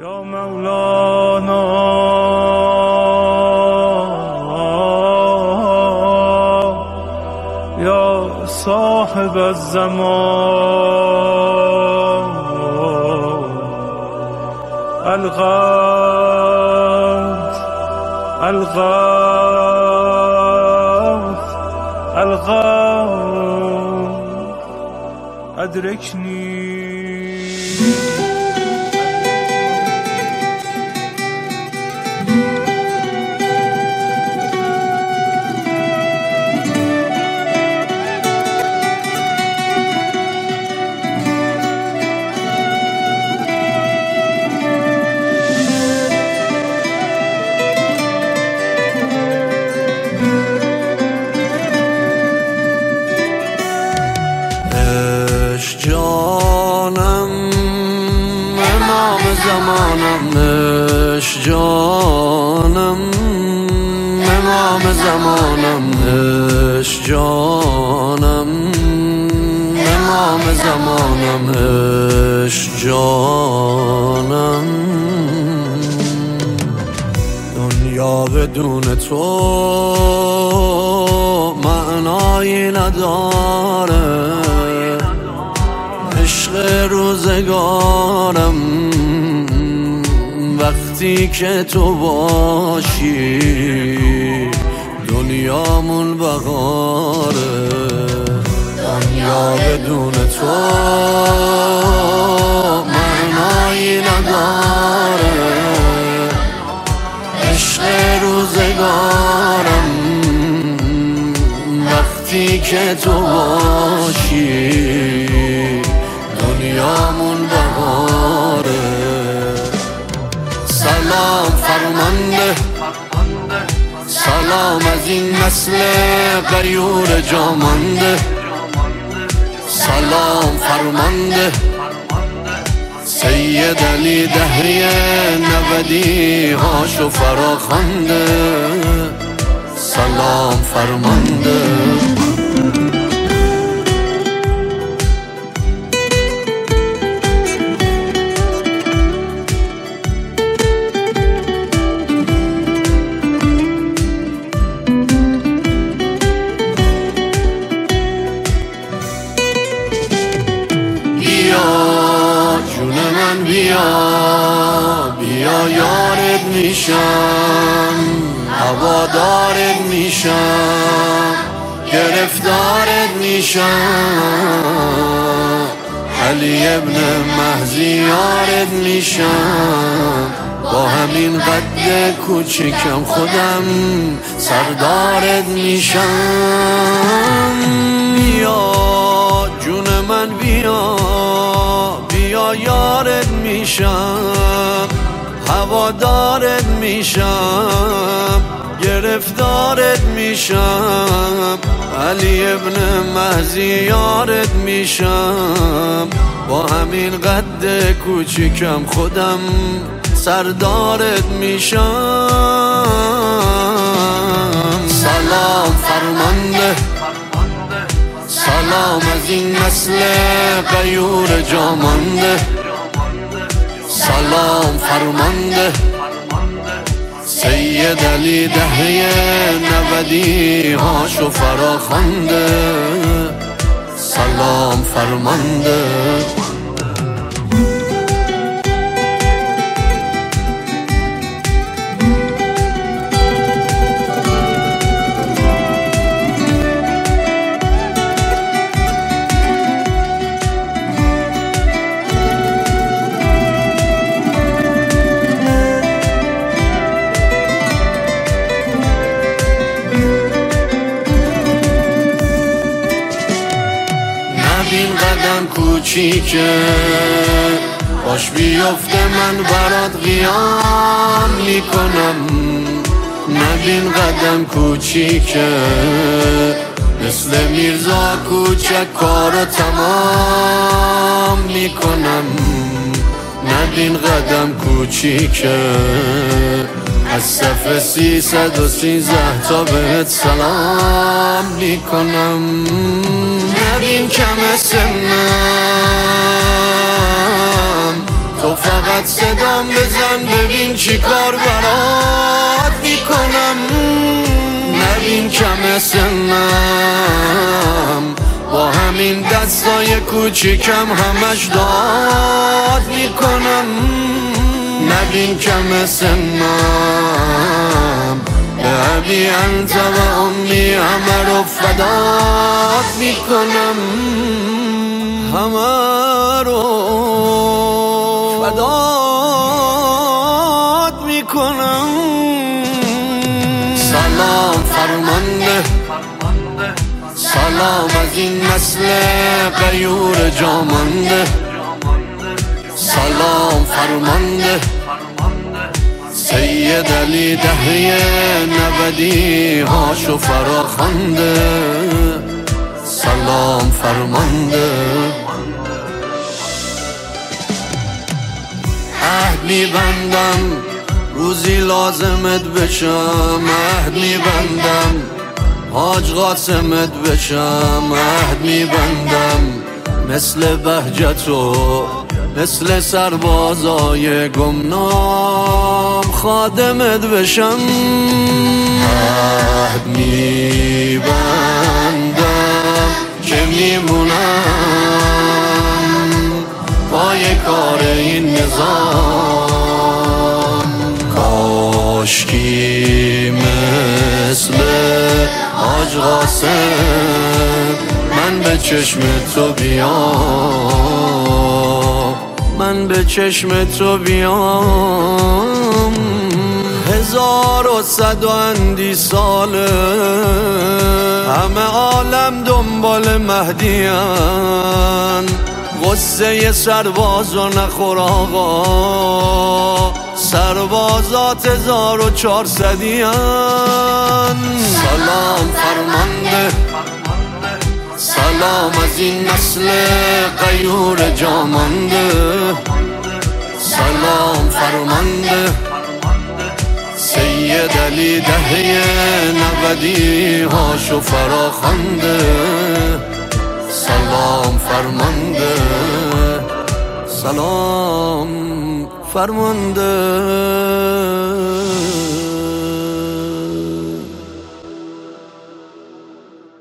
یا مولانا یا صاحب الزمان الغوث الغوث الغوث ادرکنی. جانم امام زمانم، عشق جانم امام زمانم، عشق جانم امام زمانم، عشق جانم. دنیا بدون تو معنایی نداره، عشق روزگارم وقتی که تو باشی دنیامون بهاره. دنیا بدون تو معنایی نداره، عشق روزگارم وقتی که تو باشی دنیامون بهاره. سلام فرمانده، سلام از این نسل غیور جامانده، سلام فرمانده سید علی دهری نودی هاشو فراخوانده، سلام فرمانده. بیا بیا یارت میشم، هوادارت میشم، گرفتارت میشم، علی ابن مهدی یارت میشم، با همین قد کوچیکم خودم سردارت میشم. بیا جون من بیا بیا یارت میشم، هوادارت میشم، گرفتارت میشم، علی ابن مهدی یارت میشم، با همین قد کوچیکم خودم سردارت میشم. سلام فرمانده، سلام از این نسل غیور جامانده، سلام فرمانده سید علی دهری نودی هاشو فراخوانده، سلام فرمانده. این قدم کوچیکه باش بیفته من برات قیام میکنم، نبین قدم کوچیکه مثل میرزا کوچک کارو تمام میکنم، نبین قدم کوچیکه از صف 313 تا بهت سلام میکنم. نبین کم سنم تو فقط فقط صدام بزن ببین چی کار برات میکنم. نبین کم سنم با همین دستای کوچیکم همش داد میکنم. نبین کم سنم به ابی انت و امی همه رو فدات میکنم. همه رو فدات میکنم. سلام فرمانده، سلام از این نسل غیور جامانده. سلام فرمانده سید علی دهه 90 هاشو فراخوانده. سلام فرمانده. عهد میبندم روزی لازمت بشم، عهد میبندم حاج قاسمت بشم، عهد میبندم مثل بهجتو مثل سربازای گمنام خادمت بشم. عهد میبندم که میمونم پای کار این نظام. کاشکی مثل حاج قاسم من به چشم تو بیام، من به چشم تو بیام. 1100 ساله همه عالم دنبال مهدیان. غصه سربازو نخور آقا، سربازات 1400 سلام فرمانده، سلام از این نسل غیور جامانده. سلام فرمانده سید علی دهه 90 هاشو فراخوانده. سلام فرمانده، سلام فرمانده.